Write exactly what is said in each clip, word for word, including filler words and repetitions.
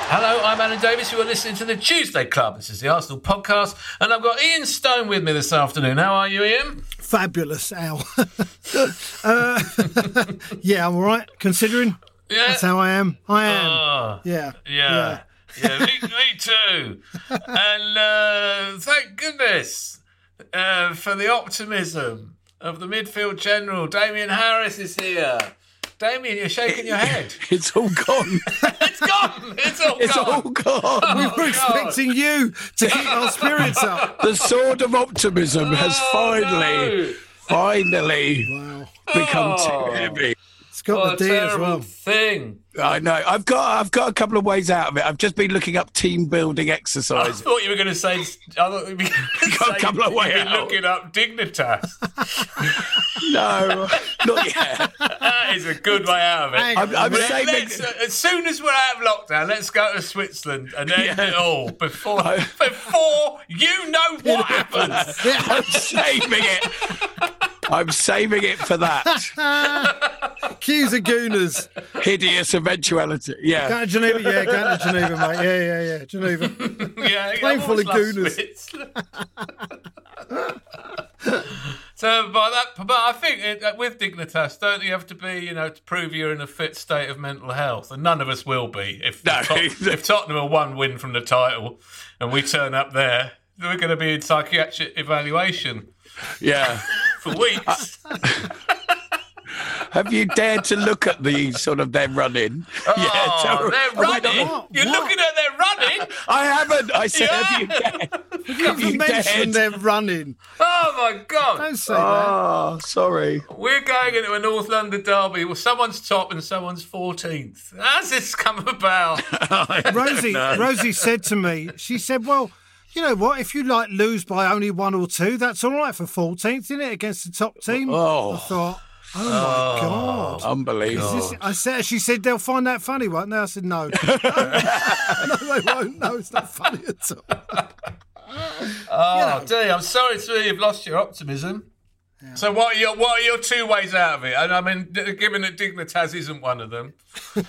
Hello, I'm Alan Davis. You are listening to the Tuesday Club. This is the Arsenal podcast, and I've got Ian Stone with me this afternoon. How are you, Ian? Fabulous, Al. uh, yeah, I'm all right, considering Yeah. that's how I am. I am. Oh, yeah. Yeah. Yeah, me, me too. And uh, thank goodness uh, for the optimism of the midfield general. Damien Harris is here. Damien, you're shaking your head. It's all gone. It's gone. It's all It's gone. all gone. Oh, We were God. expecting you to keep our spirits up. The sword of optimism has Oh, finally, no. finally Wow. become Oh. too heavy. It's got What a the D as terrible well. thing. I know. I've got. I've got a couple of ways out of it. I've just been looking up team building I exercises. thought you were going to say. I thought you were going to Got a say couple of you've way been out. looking up Dignitas. No, not yet. That is a good way out of it. Hang I'm, I'm Let- saving. let's, uh, as soon as we're out of lockdown, let's go to Switzerland and end Yeah. it all before before you know what happens. I'm saving it. I'm saving it for that Cues of Gooners. hideous eventuality. Yeah. Going to Geneva, yeah, going to Geneva, mate. Yeah, yeah, yeah, Geneva. Yeah, Plane I've full of always loved gooners. Switzerland. So by that, but I think it, uh, with Dignitas, don't you have to be, you know, to prove you're in a fit state of mental health, and none of us will be if No. Tot- if Tottenham are one win from the title, and we turn up there, we're going to be in psychiatric evaluation Yeah. for weeks. Have you dared to look at the sort of their running? Oh, so- they're oh, wait, running. what? You're What? looking at their running. I haven't. I said, Yeah. have you dared? Have You you mentioned dared? they're running. Oh my God. Don't say that. Oh, sorry. We're going into a North London derby. Well, someone's top and someone's fourteenth. How's this come about? Rosie, Rosie said to me, she said, well, you know what, if you like lose by only one or two, that's all right for fourteenth, isn't it, against the top team? Oh. I thought, oh, my God. Unbelievable. Is this- I said, she said they'll find that funny, won't they? I said, no. no, they won't. No, it's not funny at all. Oh, dear. I'm sorry to hear you've lost your optimism. So what are your what are your two ways out of it? And I mean, d- given that Dignitas isn't one of them.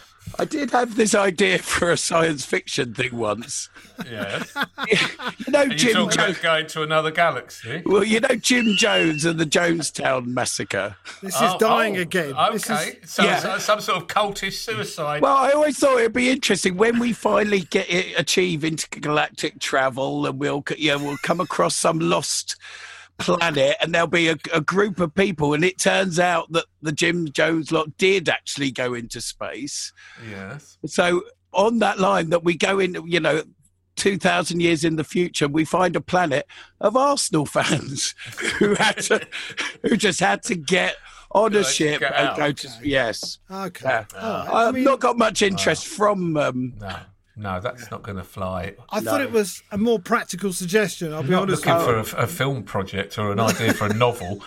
I did have this idea for a science fiction thing once. Yes. You know, And you're Jim talking Jones. about going to another galaxy. Well, you know Jim Jones and the Jonestown massacre. This is Oh, dying oh, again. This Okay. is- So, Yeah. so some sort of cultish suicide. Well, I always thought it'd be interesting when we finally get it, achieve intergalactic travel, and we'll yeah we'll come across some lost planet, and there'll be a, a group of people, and it turns out that the Jim Jones lot did actually go into space. Yes. So on that line, that we go in, you know, two thousand years in the future, we find a planet of Arsenal fans who had to, who just had to get on a Like, ship get and out. go to yes. Okay. Yeah. All right. I I've mean, not got much interest from. Um, No. No, that's not going to fly. I thought it was a more practical suggestion, I'll be Not honest looking with for you. a, a film project or an idea for a novel.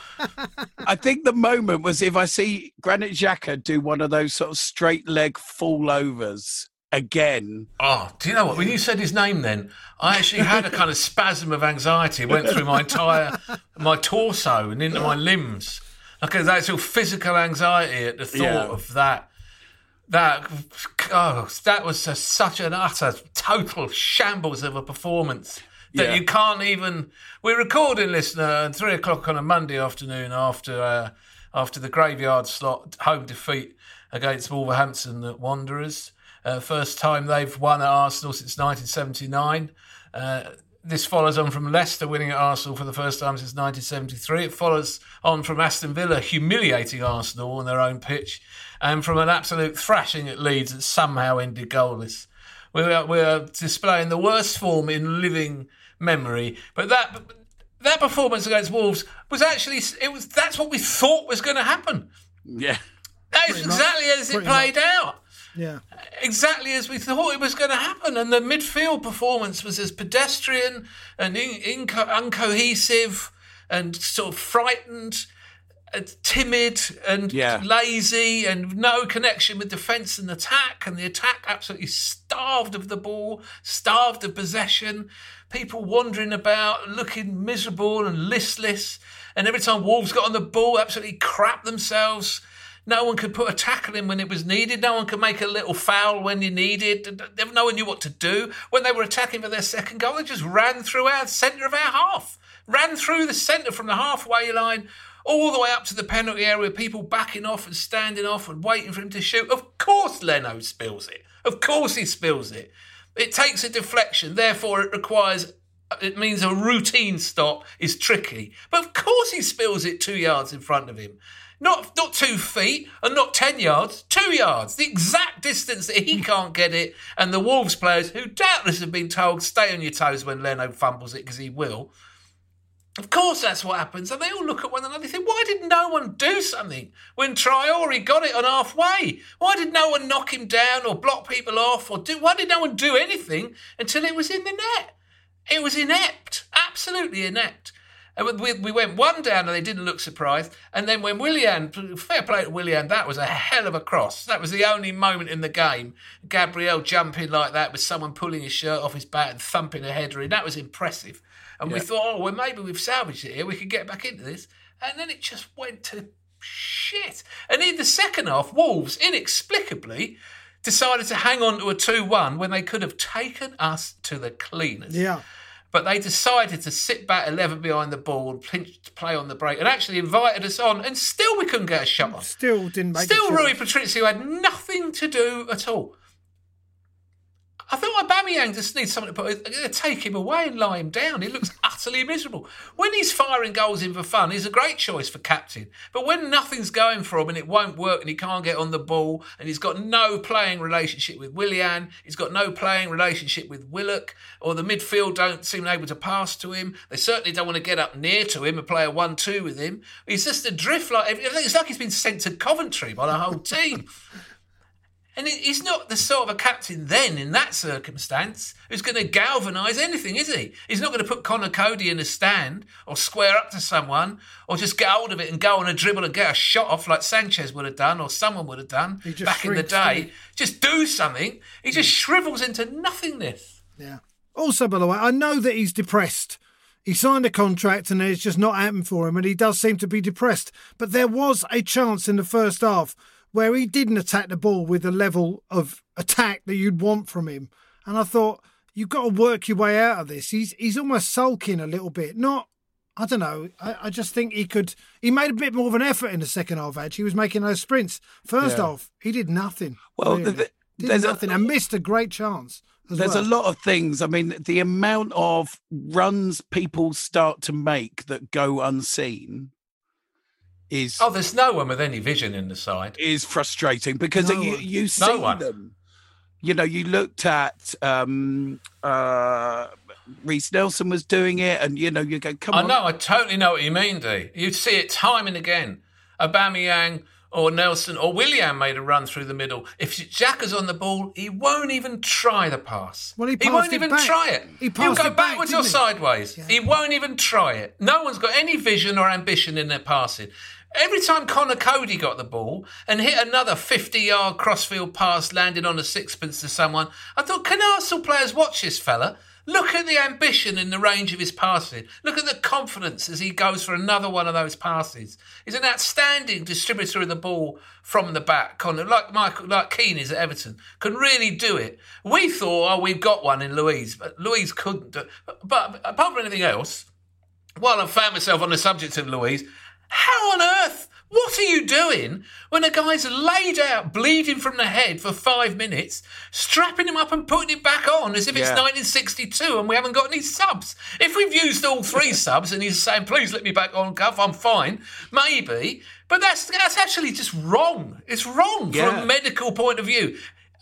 I think the moment was if I see Granit Xhaka do one of those sort of straight leg fall overs again. Oh, do you know what? When you said his name then, I actually had a kind of spasm of anxiety. It went through my entire, my torso and into my limbs. Like an actual physical anxiety at the thought Yeah. of that. That, oh, that was a, such an utter, total shambles of a performance that Yeah. you can't even... We're recording, listener, at three o'clock on a Monday afternoon after uh, after the graveyard slot home defeat against Wolverhampton at Wanderers. Uh, first time they've won at Arsenal since nineteen seventy-nine. Uh, this follows on from Leicester winning at Arsenal for the first time since nineteen seventy-three. It follows on from Aston Villa humiliating Arsenal on their own pitch, and from an absolute thrashing at Leeds that somehow ended goalless. We are, we are displaying the worst form in living memory. But that that performance against Wolves was actually, it was that's what we thought was going to happen. Yeah. That is Pretty much. exactly as it Pretty played out. Yeah. Exactly as we thought it was going to happen. And the midfield performance was as pedestrian and in, inco- uncohesive and sort of frightened, and timid and Yeah. lazy and no connection with defence and attack. And the attack absolutely starved of the ball, starved of possession. People wandering about, looking miserable and listless. And every time Wolves got on the ball, absolutely crap themselves. No one could put a tackle in when it was needed. No one could make a little foul when you needed. No one knew what to do. When they were attacking for their second goal, they just ran through our centre of our half. Ran through the centre from the halfway line all the way up to the penalty area, people backing off and standing off and waiting for him to shoot. Of course Leno spills it. Of course he spills it. It takes a deflection, therefore it requires... It means a routine stop is tricky. But of course he spills it two yards in front of him. Not not two feet and not ten yards, two yards. The exact distance that he can't get it. And the Wolves players, who doubtless have been told, stay on your toes when Leno fumbles it, because he will. Of course that's what happens. And they all look at one another and think, why did no one do something when Traore got it on halfway? Why did no one knock him down or block people off? or do? Why did no one do anything until it was in the net? It was inept, absolutely inept. And we, we went one down and they didn't look surprised. And then when Willian, fair play to Willian, that was a hell of a cross. That was the only moment in the game. Gabriel jumping like that with someone pulling his shirt off his back and thumping a header in. That was impressive. And yeah. we thought, oh, well, maybe we've salvaged it here. We could get back into this. And then it just went to shit. And in the second half, Wolves, inexplicably, decided to hang on to a two one when they could have taken us to the cleaners. Yeah. But they decided to sit back eleven behind the ball and pinch to play on the break and actually invited us on, and still we couldn't get a shot on. Still didn't make Still a Rui Patricio had nothing to do at all. I thought Aubameyang just needs someone to put, to take him away and lie him down. He looks utterly miserable. When he's firing goals in for fun, he's a great choice for captain. But when nothing's going for him and it won't work and he can't get on the ball and he's got no playing relationship with Willian, he's got no playing relationship with Willock, or the midfield don't seem able to pass to him, they certainly don't want to get up near to him and play a one two with him. He's just adrift. Like, it's like he's been sent to Coventry by the whole team. And he's not the sort of a captain then, in that circumstance, who's going to galvanise anything, is he? He's not going to put Connor Cody in a stand or square up to someone or just get hold of it and go on a dribble and get a shot off like Sanchez would have done or someone would have done back in the day. Just do something. He just shrivels into nothingness. Yeah. Also, by the way, I know that he's depressed. He signed a contract and it's just not happened for him, and he does seem to be depressed. But there was a chance in the first half where he didn't attack the ball with the level of attack that you'd want from him. And I thought, you've got to work your way out of this. He's he's almost sulking a little bit. Not, I don't know, I, I just think he could... He made a bit more of an effort in the second half, actually. He was making those sprints. First yeah. half, he did nothing. Well, really. the, the, did nothing a, and missed a great chance. There's well. a lot of things. I mean, the amount of runs people start to make that go unseen is... Oh, there's no one with any vision in the side. Is frustrating because no you, you see no them. You know, you looked at um, uh, Reece Nelson was doing it, and, you know, you go, come I on. I know, I totally know what you mean, D. You see it time and again. Aubameyang or Nelson or Willian made a run through the middle. If Xhaka's on the ball, he won't even try the pass. Well, he, he won't even back. try it. He He'll go it backwards back, or sideways. Yeah. He won't even try it. No one's got any vision or ambition in their passing. Every time Connor Cody got the ball and hit another fifty-yard crossfield pass landing on a sixpence to someone, I thought, can Arsenal players watch this fella? Look at the ambition in the range of his passing. Look at the confidence as he goes for another one of those passes. He's an outstanding distributor of the ball from the back. Connor, like Michael, like Keane is at Everton, can really do it. We thought, oh, we've got one in Louise, but Louise couldn't do it. But, but apart from anything else, while I found myself on the subject of Louise, how on earth? What are you doing when a guy's laid out, bleeding from the head for five minutes, strapping him up and putting it back on as if it's yeah. nineteen sixty-two and we haven't got any subs? If we've used all three subs and he's saying, please let me back on, Guff, I'm fine, maybe. But that's that's actually just wrong. It's wrong yeah. from a medical point of view.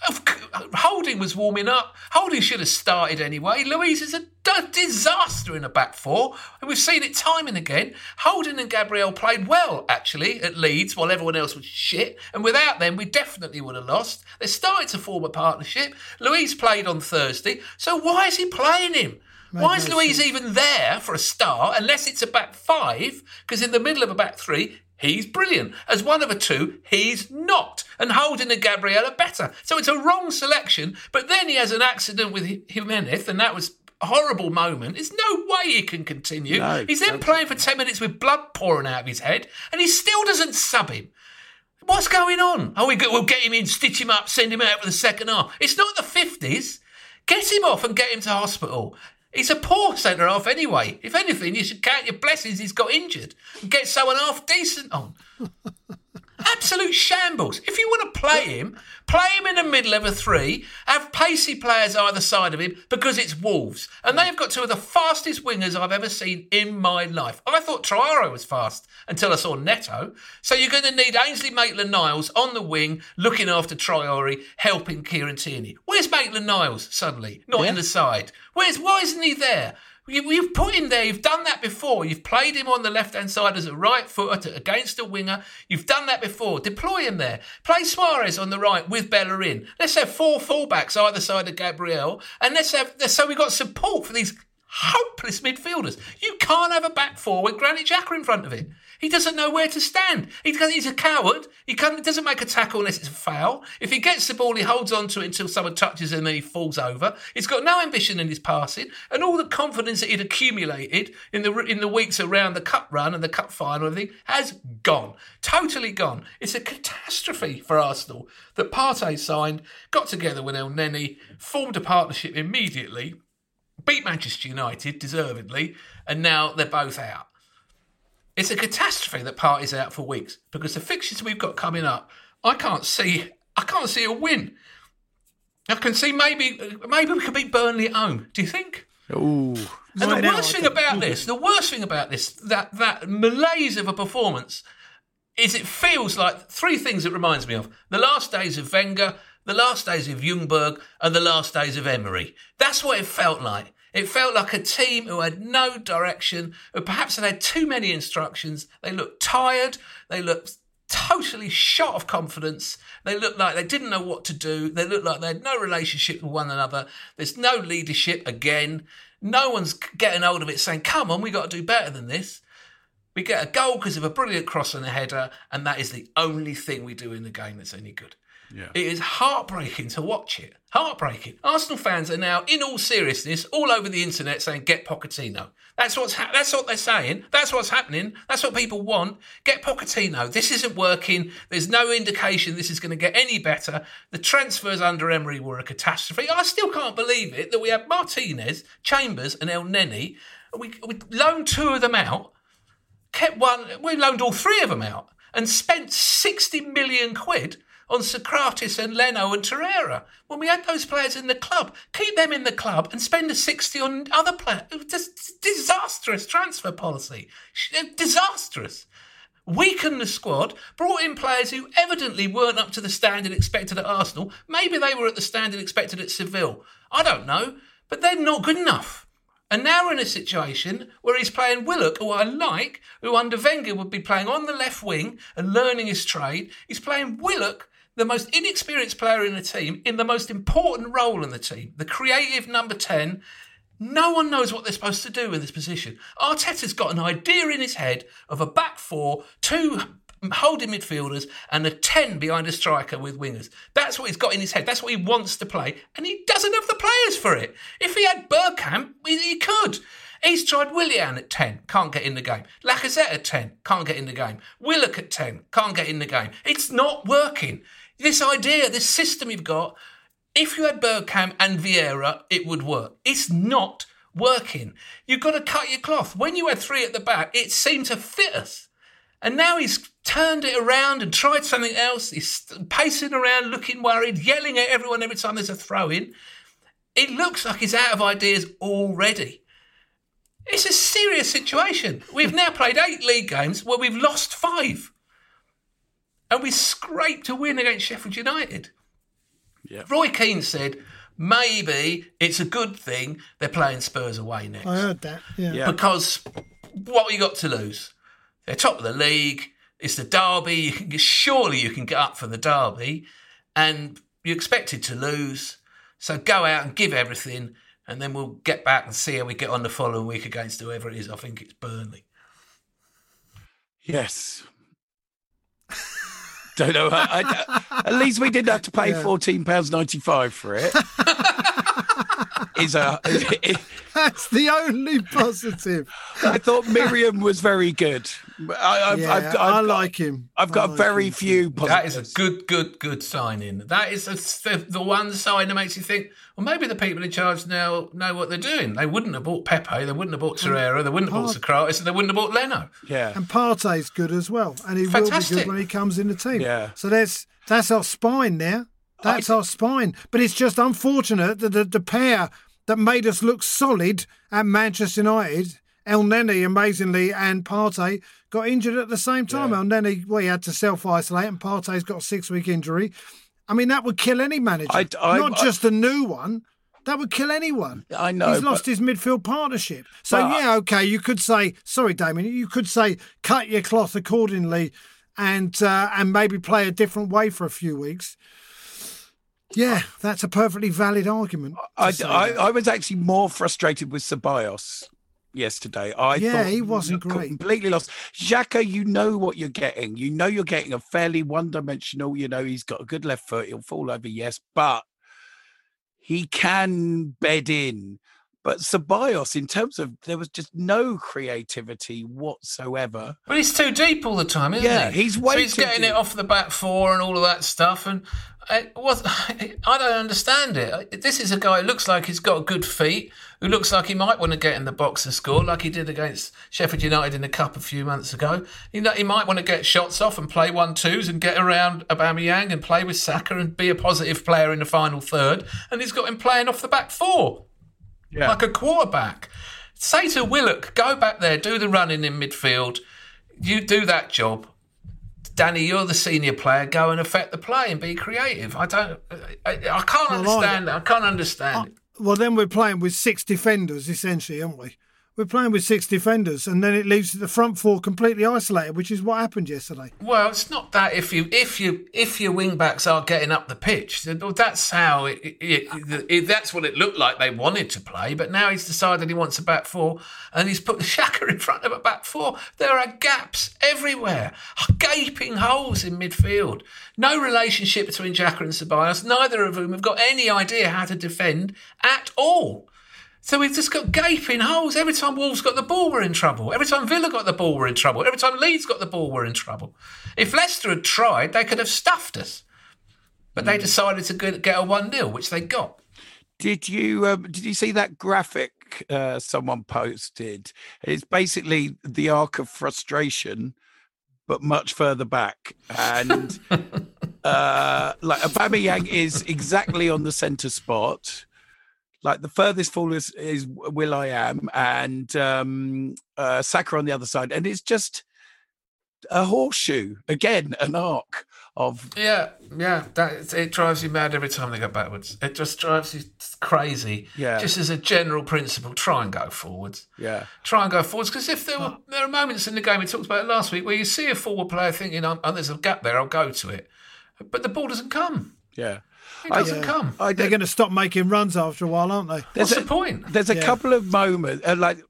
Holding was warming up. Holding should have started anyway. Louise is a disaster in a back four. And we've seen it time and again. Holding and Gabriel played well, actually, at Leeds, while everyone else was shit. And without them, we definitely would have lost. They started to form a partnership. Louise played on Thursday. So why is he playing him? Maybe why is Louise sense. even there for a start, unless it's a back five? Because in the middle of a back three, he's brilliant. As one of a two, he's not. And Holding and Gabriel are better. So it's a wrong selection. But then he has an accident with Jimenez, and that was a horrible moment. There's no way he can continue. No, he's then playing for ten minutes with blood pouring out of his head, and he still doesn't sub him. What's going on? Oh, we go, we'll get him in, stitch him up, send him out for the second half. It's not the fifties. Get him off and get him to hospital. He's a poor centre half anyway. If anything, you should count your blessings he's got injured and get someone half decent on. Absolute shambles. If you want to play him, play him in the middle of a three, have pacey players either side of him because it's Wolves. And they've got two of the fastest wingers I've ever seen in my life. I thought Traore was fast until I saw Neto. So you're going to need Ainsley Maitland-Niles on the wing, looking after Traore, helping Kieran Tierney. Where's Maitland-Niles suddenly? Not yeah. in the side. Where's Why isn't he there? You, you've put him there. You've done that before. You've played him on the left-hand side as a right footer against a winger. You've done that before. Deploy him there. Play Suarez on the right with Bellerin. Let's have four fullbacks either side of Gabriel. And let's have, so we've got support for these hopeless midfielders. You can't have a back four with Granit Xhaka in front of it. He doesn't know where to stand. He, he's a coward. He can't, doesn't make a tackle unless it's a foul. If he gets the ball, he holds on to it until someone touches him and then he falls over. He's got no ambition in his passing, and all the confidence that he'd accumulated in the in the weeks around the cup run and the cup final and everything has gone. Totally gone. It's a catastrophe for Arsenal that Partey signed, got together with El Neni, formed a partnership immediately, beat Manchester United deservedly, and now they're both out. It's a catastrophe that Partey's out for weeks because the fixtures we've got coming up, I can't see. I can't see a win. I can see maybe maybe we could beat Burnley at home. Do you think? Ooh. And the worst thing about this, the worst thing about this, that that malaise of a performance, is it feels like three things it reminds me of: the last days of Wenger, the last days of Ljungberg, and the last days of Emery. That's what it felt like. It felt like a team who had no direction, who perhaps had had too many instructions. They looked tired. They looked totally shot of confidence. They looked like they didn't know what to do. They looked like they had no relationship with one another. There's no leadership again. No one's getting hold of it saying, come on, we got to do better than this. We get a goal because of a brilliant cross and a header, and that is the only thing we do in the game that's any good. Yeah. It is heartbreaking to watch it. Heartbreaking. Arsenal fans are now, in all seriousness, all over the internet saying, get Pochettino. That's what's ha- that's what they're saying. That's what's happening. That's what people want. Get Pochettino. This isn't working. There's no indication this is going to get any better. The transfers under Emery were a catastrophe. I still can't believe it that we had Martinez, Chambers and El Neni. We, we loaned two of them out, kept one, we loaned all three of them out and spent sixty million quid on Socrates and Leno and Torreira. When we had those players in the club, keep them in the club and spend a sixty on other players. It was just disastrous transfer policy. Disastrous. Weakened the squad, brought in players who evidently weren't up to the standard expected at Arsenal. Maybe they were at the standard expected at Seville. I don't know. But they're not good enough. And now we're in a situation where he's playing Willock, who I like, who under Wenger would be playing on the left wing and learning his trade. He's playing Willock, the most inexperienced player in the team, in the most important role in the team, the creative number ten. No one knows what they're supposed to do in this position. Arteta's got an idea in his head of a back four, two holding midfielders and a ten behind a striker with wingers. That's what he's got in his head. That's what he wants to play. And he doesn't have the players for it. If he had Bergkamp, he, he could. He's tried Willian at ten, can't get in the game. Lacazette at ten, can't get in the game. Willock at ten, can't get in the game. It's not working. This idea, this system you've got, if you had Bergkamp and Vieira, it would work. It's not working. You've got to cut your cloth. When you had three at the back, it seemed to fit us. And now he's turned it around and tried something else. He's pacing around, looking worried, yelling at everyone every time there's a throw-in. It looks like he's out of ideas already. It's a serious situation. We've now played eight league games where we've lost five. And we scraped a win against Sheffield United. Yeah. Roy Keane said, maybe it's a good thing they're playing Spurs away next. I heard that, yeah. yeah. Because what have you got to lose? They're top of the league. It's the derby. You can, surely you can get up for the derby. And you're expected to lose. So go out and give everything. And then we'll get back and see how we get on the following week against whoever it is. I think it's Burnley. Yes. Don't know. I, I, at least we didn't have to pay yeah. fourteen pounds ninety-five for it. is a. That's the only positive. I thought Miriam was very good. I, I've, yeah, I've, I've I got, like him. I've got I a very like few positives. That is a good, good, good signing. That is a, the, the one sign that makes you think, well, maybe the people in charge now know what they're doing. They wouldn't have bought Pepe, they wouldn't have bought Torreira, they wouldn't have bought Socrates, and they wouldn't have bought Leno. Yeah. And Partey's good as well, and he Fantastic. will be good when he comes in the team. Yeah. So that's that's our spine there. That's I, our spine. But it's just unfortunate that the, the pair that made us look solid at Manchester United, El Neni, amazingly, and Partey, got injured at the same time. Yeah. El Neni, well, he had to self-isolate, and Partey's got a six-week injury. I mean, that would kill any manager, I, I, not I, just a new one. That would kill anyone. I know. He's lost but, his midfield partnership. So, but, yeah, okay, you could say, sorry, Damien, you could say cut your cloth accordingly and uh, and maybe play a different way for a few weeks. Yeah, that's a perfectly valid argument. I, I, I was actually more frustrated with Ceballos yesterday. I yeah, thought he wasn't he great. Completely lost. Xhaka, you know what you're getting. You know you're getting a fairly one-dimensional, you know, he's got a good left foot. He'll fall over, yes, but he can bed in. But Ceballos, in terms of, there was just no creativity whatsoever. But he's too deep all the time, isn't yeah, he? Yeah, he's way So he's too getting deep. it off the back four and all of that stuff. And it was, I don't understand it. This is a guy who looks like he's got good feet, who looks like he might want to get in the box and score, like he did against Sheffield United in the Cup a few months ago. You know, he might want to get shots off and play one-twos and get around Aubameyang and play with Saka and be a positive player in the final third. And he's got him playing off the back four. Yeah. Like a quarterback. Say to Willock, go back there, do the running in midfield. You do that job. Danny, you're the senior player. Go and affect the play and be creative. I don't. I, I can't well, understand I, it. I can't understand I, it. Well, then we're playing with six defenders, essentially, aren't we? We're playing with six defenders, and then it leaves the front four completely isolated, which is what happened yesterday. Well, it's not that if you if you if your wing backs are getting up the pitch, that's how it, it, it, it that's what it looked like they wanted to play. But now he's decided he wants a back four, and he's put Xhaka in front of a back four. There are gaps everywhere, gaping holes in midfield. No relationship between Xhaka and Ceballos. Neither of whom have got any idea how to defend at all. So we've just got gaping holes. Every time Wolves got the ball, we're in trouble. Every time Villa got the ball, we're in trouble. Every time Leeds got the ball, we're in trouble. If Leicester had tried, they could have stuffed us. But they decided to get a one nil, which they got. Did you um, did you see that graphic uh, someone posted? It's basically the arc of frustration, but much further back. And uh, like Aubameyang is exactly on the centre spot. Like the furthest fall is, is Will I Am and um, uh, Saka on the other side. And it's just a horseshoe, again, an arc of... Yeah, yeah. That, it drives you mad every time they go backwards. It just drives you crazy. Yeah. Just as a general principle, try and go forwards. Yeah. Try and go forwards. Because if there were there are moments in the game, we talked about it last week, where you see a forward player thinking, oh, there's a gap there, I'll go to it. But the ball doesn't come. Yeah. It doesn't yeah. come. I, They're going to stop making runs after a while, aren't they? What's a, the point? There's a yeah. couple of moments, uh, like,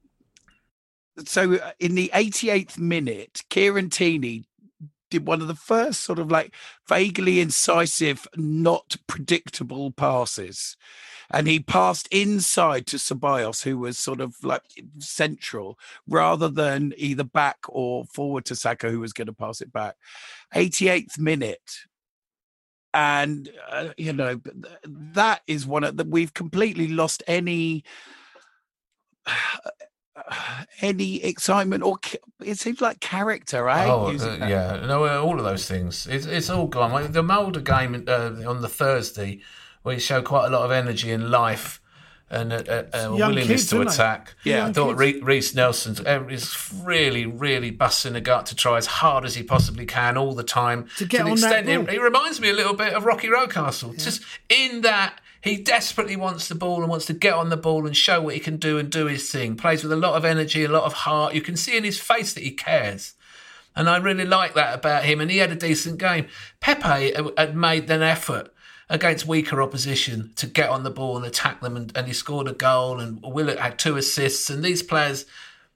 so in the eighty-eighth minute, Kieran Tierney did one of the first sort of like vaguely incisive, not predictable passes. And he passed inside to Ceballos, who was sort of like central, rather than either back or forward to Saka, who was going to pass it back. eighty-eighth minute. And, uh, you know, that is one of the, we've completely lost any, uh, any excitement or it seems like character, right? Oh, uh, yeah. No, all of those things. It's, it's all gone. The Mulder game uh, on the Thursday, where he showed quite a lot of energy and life and a, a, a willingness kids, to attack. Yeah, I thought Reece Nelson is really, really busting the gut to try as hard as he possibly can all the time. To get to the on extent that ball. He, he reminds me a little bit of Rocky Rocastle. Yeah. Just in that he desperately wants the ball and wants to get on the ball and show what he can do and do his thing. Plays with a lot of energy, a lot of heart. You can see in his face that he cares. And I really like that about him. And he had a decent game. Pepe had made an effort against weaker opposition to get on the ball and attack them, and, and he scored a goal, and Willett had two assists, and these players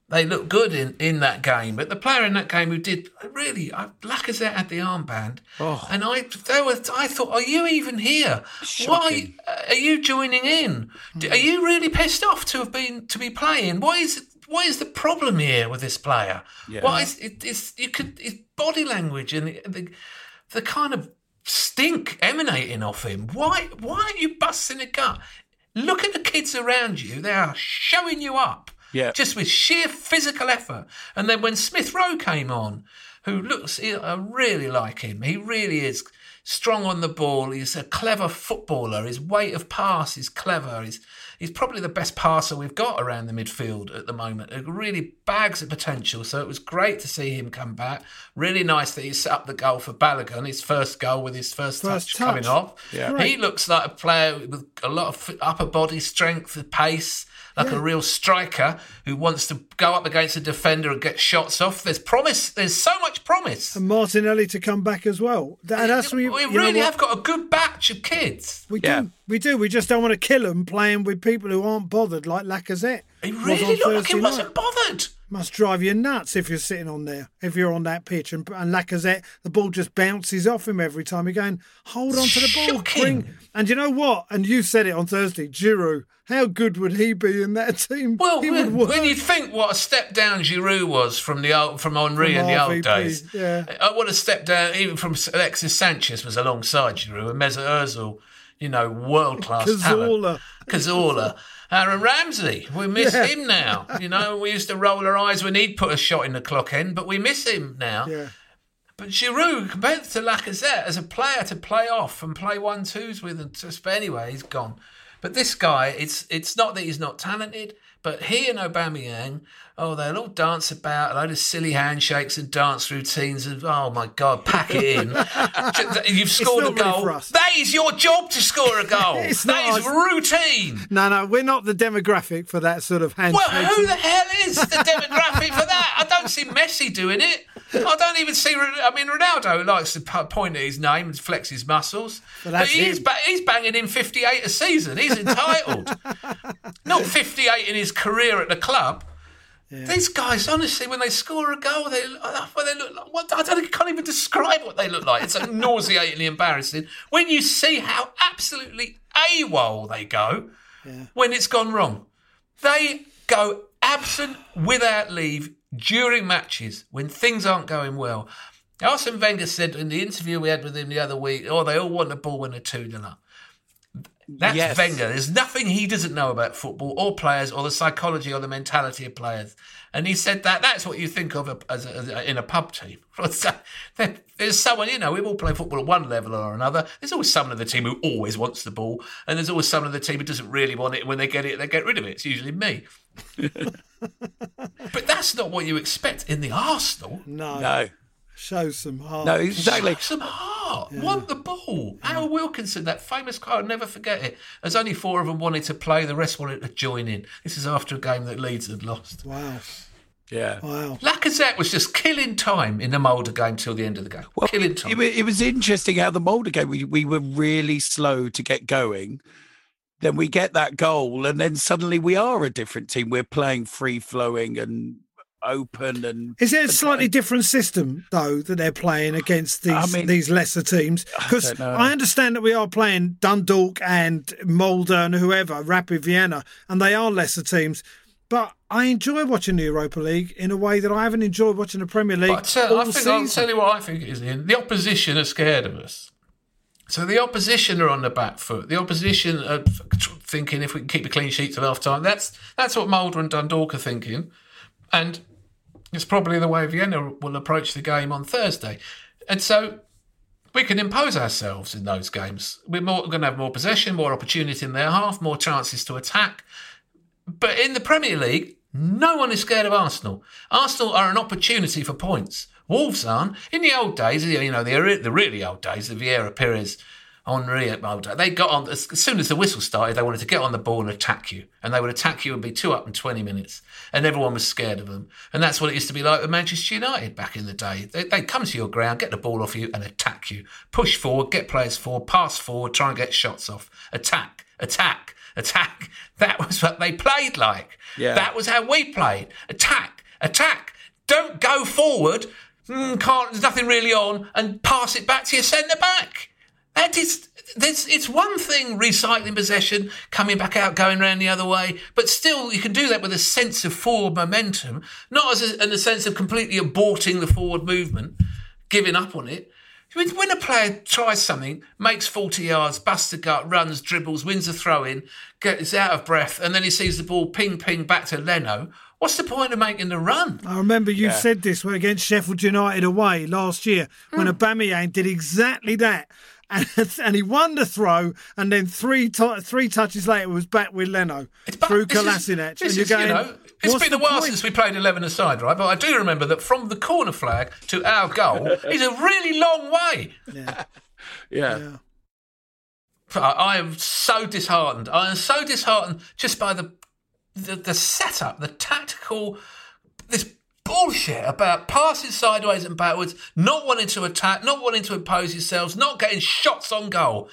They looked good in, in that game, but the player in that game who did really, I, Lacazette had the armband, Oh. and I there was I thought, are you even here? Shocking. Why are you joining in? Do- Are you really pissed off to have been to be playing? What is what is the problem here with this player? Yeah. What is it? It's you could his body language and the, the the kind of stink emanating off him. Why why are you busting a gut? Look at the kids around you; they are showing you up. Yeah. Just with sheer physical effort. And then when Smith Rowe came on, who looks, I really like him. He really is strong on the ball. He's a clever footballer. His weight of pass is clever. He's he's probably the best passer we've got around the midfield at the moment. It really bags of potential. So it was great to see him come back. Really nice that he set up the goal for Balogun, his first goal with his first, First touch, touch. coming off. Yeah. He looks like a player with a lot of upper body strength, pace. Like yeah. a real striker who wants to go up against a defender and get shots off. There's promise. There's so much promise. And Martinelli to come back as well. And that's we we, we really have got a good batch of kids. We yeah. do. We do. We just don't want to kill them playing with people who aren't bothered, like Lacazette. He really looked like he wasn't bothered. Must drive you nuts if you're sitting on there, if you're on that pitch. And, and Lacazette, the ball just bounces off him every time. You're going, hold on to the ball. Bring. And you know what? And you said it on Thursday, Giroud. How good would he be in that team? Well, he when, would when you think what a step down Giroud was from the old, from Henry From in the R V old P, days, yeah. uh, what a step down even from Alexis Sanchez was alongside Giroud and Mesut Ozil, you know, world class talent. Cazorla. Aaron Ramsey, we miss Yeah. him now. You know, we used to roll our eyes when he'd put a shot in the clock end, but we miss him now. Yeah. But Giroud, compared to Lacazette, as a player to play off and play one-twos with, and just, but anyway, he's gone. But this guy, it's it's not that he's not talented, but he and Aubameyang, oh, they'll all dance about a load of silly handshakes and dance routines and, oh, my God, pack it in. You've scored a not really goal. for us. That is your job to score a goal. It's That not is us. routine. No, no, we're not the demographic for that sort of handshake. Well, who the hell is the demographic for that? I don't see Messi doing it. I don't even see. I mean, Ronaldo likes to p- point at his name and flex his muscles, Well, but that's he's him. ba- he's banging in fifty-eight a season. He's entitled, not fifty-eight in his career at the club. Yeah. These guys, honestly, when they score a goal, they well, they look like what I don't I can't even describe what they look like. It's like nauseatingly embarrassing when you see how absolutely AWOL they go Yeah. when it's gone wrong. They go absent without leave during matches when things aren't going well. Arsene Wenger said in the interview we had with him the other week, oh, they all want the ball when they're two nil up. That's Yes. Wenger. There's nothing he doesn't know about football or players or the psychology or the mentality of players. And he said that that's what you think of as, a, as a, in a pub team. There's someone, you know, we've all played football at one level or another. There's always someone in the team who always wants the ball. And there's always someone in the team who doesn't really want it. When they get it, they get rid of it. It's usually me. But that's not what you expect in the Arsenal. No. No. Show some heart. No, exactly. Show some heart. Want the ball. Al Wilkinson, that famous guy, I'll never forget it. There's only four of them wanted to play. The rest wanted to join in. This is after a game that Leeds had lost. Wow. Yeah. Wow. Lacazette was just killing time in the Mulder game till the end of the game. Well, killing time. It, wa- it was interesting how the Mulder game, we, we were really slow to get going. Then we get that goal, and then suddenly we are a different team. We're playing free-flowing and open. And Is it a slightly different system, though, that they're playing against these I mean, these lesser teams? Because don't know. I understand that we are playing Dundalk and Mulder and whoever, Rapid Vienna, and they are lesser teams. But I enjoy watching the Europa League in a way that I haven't enjoyed watching the Premier League But I, tell, all I think I'll season. tell you what I think it is, Ian. The opposition are scared of us. So the opposition are on the back foot. The opposition are thinking if we can keep a clean sheet till half time. That's that's what Mulder and Dundalk are thinking. And it's probably the way Vienna will approach the game on Thursday. And so we can impose ourselves in those games. We're, more, we're going to have more possession, more opportunity in their half, more chances to attack. But in the Premier League, no one is scared of Arsenal. Arsenal are an opportunity for points. Wolves aren't. In the old days, you know, the, the really old days, the Vieira Perez, Henry at Mulder. They got on, as soon as the whistle started, they wanted to get on the ball and attack you. And they would attack you and be two up in twenty minutes. And everyone was scared of them. And that's what it used to be like with Manchester United back in the day. They, they'd come to your ground, get the ball off you and attack you. Push forward, get players forward, pass forward, try and get shots off. Attack, attack, attack. That was what they played like. Yeah. That was how we played. Attack, attack. Don't go forward. Mm, can't, there's nothing really on, and pass it back to your centre back. That is, there's, it's one thing recycling possession, coming back out, going round the other way, but still you can do that with a sense of forward momentum, not as a, in a sense of completely aborting the forward movement, giving up on it. When a player tries something, makes forty yards, busts a gut, runs, dribbles, wins a throw-in, gets out of breath, and then he sees the ball ping, ping back to Leno, what's the point of making the run? I remember you Yeah. said this against Sheffield United away last year when Aubameyang did exactly that. And, and he won the throw, and then three t- three touches later was back with Leno It's ba- through this is- Kolasinac. This And you're is, you going, know, it's what's been a the while point? since we played eleven aside, right? But I do remember that from the corner flag to our goal is a really long way. Yeah. Yeah. Yeah. I, I am so disheartened. I am so disheartened just by the the, the setup, the tactical, this bullshit about passing sideways and backwards, not wanting to attack, not wanting to impose yourselves, not getting shots on goal.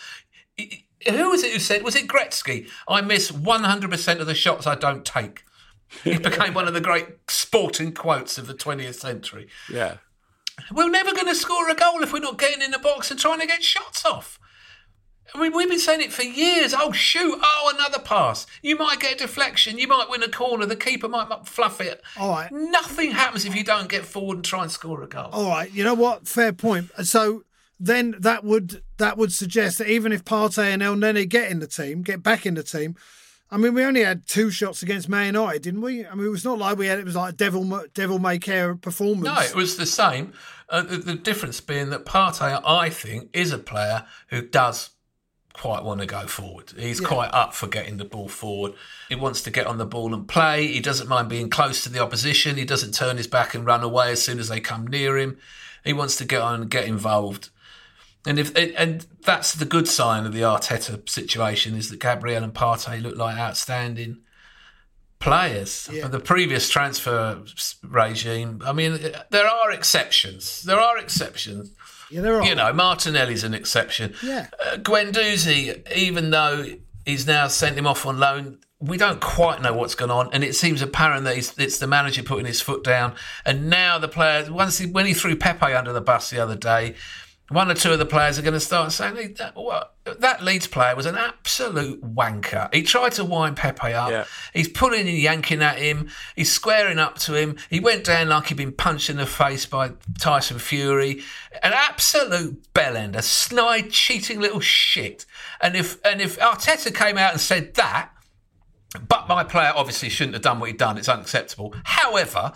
Who was it who said, was it Gretzky? I miss one hundred percent of the shots I don't take. It became one of the great sporting quotes of the twentieth century. Yeah. We're never going to score a goal if we're not getting in the box and trying to get shots off. I mean, we've been saying it for years. Oh, shoot. Oh, another pass. You might get a deflection. You might win a corner. The keeper might fluff it. All right. Nothing happens if you don't get forward and try and score a goal. All right, you know what? Fair point. So then that would that would suggest that even if Partey and El Neni get in the team, get back in the team, I mean, we only had two shots against Man United, didn't we? I mean, it was not like we had, it was like a devil, devil may care performance. No, it was the same. Uh, the, the difference being that Partey, I think, is a player who does quite want to go forward. He's Yeah. quite up for getting the ball forward. He wants to get on the ball and play. He doesn't mind being close to the opposition. He doesn't turn his back and run away as soon as they come near him. He wants to get on and get involved. And if and that's the good sign of the Arteta situation, is that Gabriel and Partey look like outstanding players. Yeah. The previous transfer regime, I mean, there are exceptions. There are exceptions. Yeah, there are. You know, Martinelli's an exception. Yeah. Uh, Guendouzi, even though he's now sent him off on loan, we don't quite know what's gone on, and it seems apparent that he's, it's the manager putting his foot down. And now the players, once he, when he threw Pepe under the bus the other day, one or two of the players are going to start saying, hey, that, what, that Leeds player was an absolute wanker. He tried to wind Pepe up. Yeah. He's pulling and yanking at him. He's squaring up to him. He went down like he'd been punched in the face by Tyson Fury. An absolute bellend, a snide, cheating little shit. And if and if Arteta came out and said that, but my player obviously shouldn't have done what he'd done. It's unacceptable. However,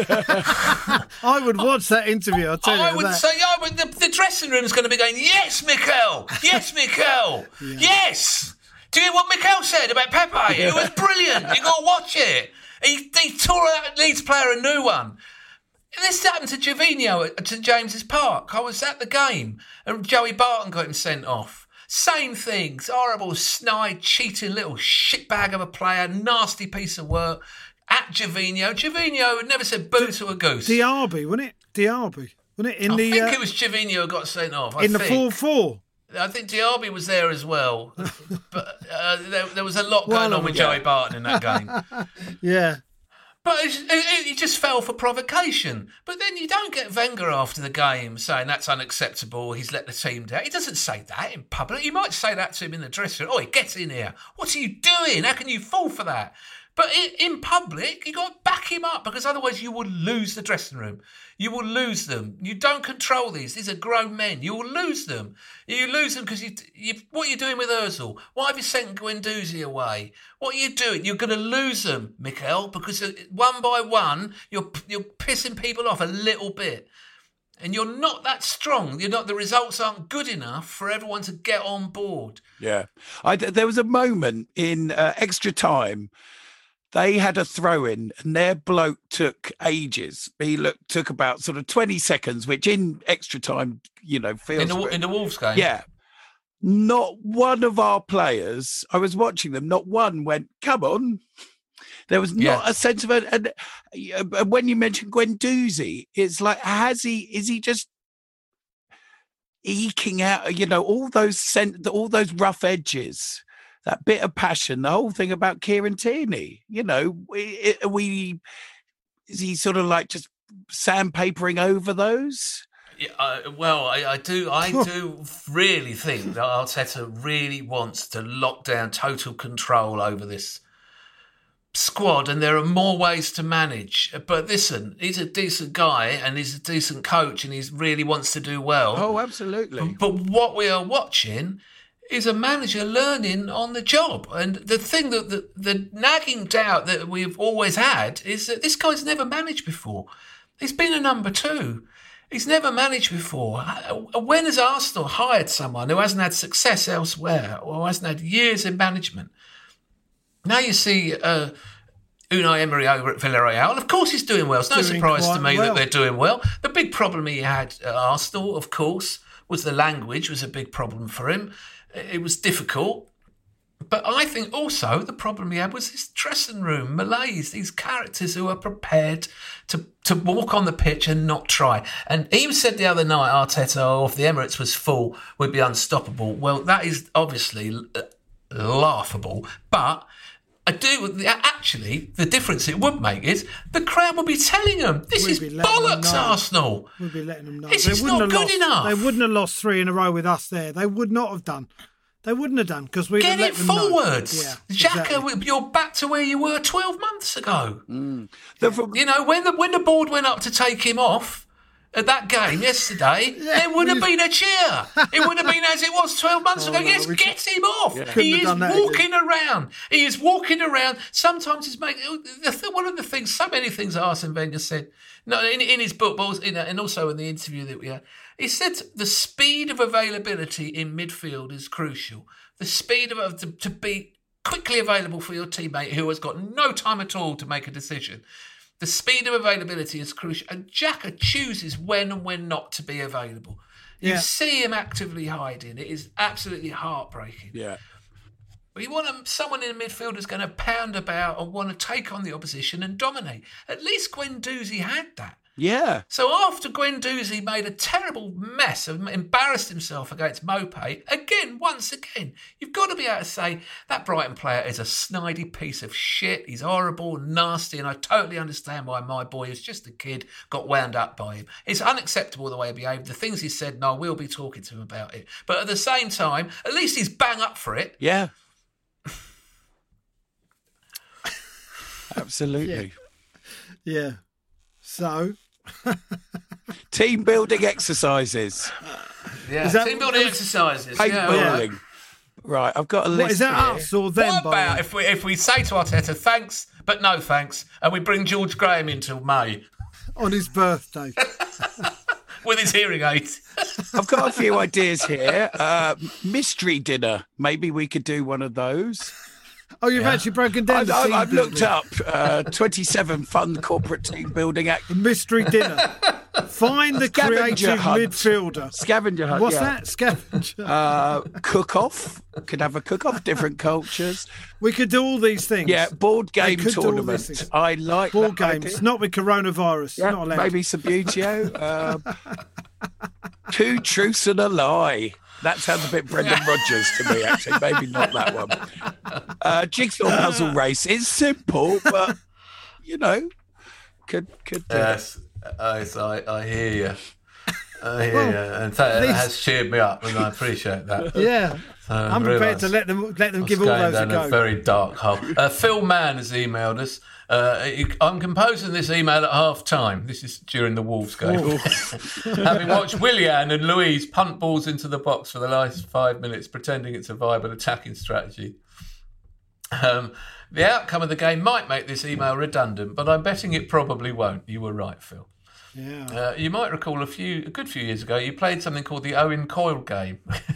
I would watch that interview, I'll tell I you would that. say, oh, but the, the dressing room's going to be going, yes, Mikel, yes, Mikel, yes. Do you hear what Mikel said about Pepe? It was brilliant. You got to watch it. He, he tore that Leeds player a new one. This happened to Gervinho at to James's Park. I was at the game, and Joey Barton got him sent off. Same things, horrible, snide, cheating little shitbag of a player, nasty piece of work. At Gervinho, Gervinho had never said boo to a goose. Diaby, wasn't it? Diaby, wasn't it? In I the think uh, it was Gervinho who got sent off. I in the think. four four. I think Diaby was there as well, but uh, there, there was a lot Well, going on with yeah. Joey Barton in that game. Yeah. But it, it, it just fell for provocation. But then you don't get Wenger after the game saying that's unacceptable, he's let the team down. He doesn't say that in public. You might say that to him in the dressing room. Oh, get in here. What are you doing? How can you fall for that? But in, in public, you got to back him up, because otherwise you will lose the dressing room. You will lose them. You don't control these. These are grown men. You will lose them. You lose them because you, you, what are you doing with Ozil? Why have you sent Guendouzi away? What are you doing? You're going to lose them, Mikel, because one by one, you're you're pissing people off a little bit. And you're not that strong. You're not. The results aren't good enough for everyone to get on board. Yeah. I, there was a moment in uh, extra time. They had a throw in and their bloke took ages. He looked, took about sort of twenty seconds, which in extra time, you know, feels In the, very- in the Wolves game? Yeah. not one of our players, I was watching them, not one went, come on. There was not Yeah. a sense of it. And uh, when you mentioned Guendouzi, it's like, has he, is he just eking out, you know, all those cent- all those rough edges, that bit of passion, the whole thing about Kieran Tierney, you know, we, we is he sort of like just sandpapering over those? Yeah, uh, well, I, I do. I do really think that Arteta really wants to lock down total control over this squad, and there are more ways to manage. But listen, he's a decent guy, and he's a decent coach, and he really wants to do well. Oh, absolutely. But what we are watching is a manager learning on the job. And the thing that the, the nagging doubt that we've always had is that this guy's never managed before. He's been a number two. He's never managed before. When has Arsenal hired someone who hasn't had success elsewhere or hasn't had years in management? Now you see uh, Unai Emery over at Villarreal. Of course he's doing well. It's no Doing surprise to quite me well. that they're doing well. The big problem he had at Arsenal, of course, was the language was a big problem for him. It was difficult. But I think also the problem he had was his dressing room malaise, these characters who are prepared to, to walk on the pitch and not try. And he said the other night, Arteta, oh, if the Emirates was full, we'd be unstoppable. Well, that is obviously laughable. But I do actually, the difference it would make is the crowd would be telling them, this We'd is be letting them bollocks, know. Arsenal. We'd be letting them know. This They is wouldn't not have good lost, enough. They wouldn't have lost three in a row with us there. They would not have done. They wouldn't have done because we Get let it them know. forwards. Yeah, Xhaka, exactly. you're back to where you were twelve months ago. The- You know, when the when the board went up to take him off at that game yesterday, there would have we- been a cheer. It would have been as it was twelve months Oh, ago. no, Yes, we get him off. Couldn't He have is done that walking around. He is walking around. Sometimes he's making one of the things. So many things Arsene Wenger said. No, in, in his book, but also, in, and also in the interview that we had, he said the speed of availability in midfield is crucial. The speed of to, to be quickly available for your teammate who has got no time at all to make a decision. The speed of availability is crucial. And Xhaka chooses when and when not to be available. You Yeah. see him actively hiding. It is absolutely heartbreaking. yeah. But you want a, someone in the midfield who's going to pound about and want to take on the opposition and dominate. At least Guendouzi had that. Yeah. So after Guendouzi made a terrible mess and embarrassed himself against Mopé, again, once again, you've got to be able to say that Brighton player is a snidey piece of shit. He's horrible, nasty, and I totally understand why my boy, who's just a kid, got wound up by him. It's unacceptable the way he behaved. The things he said, no, we'll be talking to him about it. But at the same time, at least he's bang up for it. Yeah. Absolutely. Yeah. So, Team building exercises. Yeah, Is that- team building exercises. Paint Yeah, all right. building. Right, I've got a list what, is that here. us or them? What by the about way? if we if we say to Arteta, thanks, but no thanks, and we bring George Graham until May On his birthday. with his hearing aids? I've got a few ideas here. Uh, mystery dinner. Maybe we could do one of those. Oh, you've actually broken down I've, the I've, team I've looked building. up uh, twenty-seven fun corporate team building act. Mystery dinner. Find the Scavenger creative hunt. midfielder. Scavenger hunt. What's yeah. that? Scavenger. Uh, cook off. Could have a cook off. Different cultures. we could do all these things. Yeah. Board They game could do all these tournament. things. I like Board that games. idea. Not with coronavirus. Yeah, Not allowed. maybe Sabutio. Um, two truths and a lie. That sounds a bit Brendan Rodgers to me, actually. Maybe not that one. Uh, jigsaw puzzle race is simple, but you know, could could do it. Yes, I, I, I hear you. I hear Well, you, and that, these- that has cheered me up, and I appreciate that. Yeah. So I'm I prepared realise to let them let them I was give all going those a down go. a very dark hole. Uh, Phil Mann has emailed us. Uh, I'm composing this email at half time. This is during the Wolves game. Having watched Willian and Louise punt balls into the box for the last five minutes, pretending it's a viable attacking strategy. Um, the outcome of the game might make this email redundant, but I'm betting it probably won't. You were right, Phil. Yeah. Uh, you might recall a few, a good few years ago, you played something called the Owen Coyle game.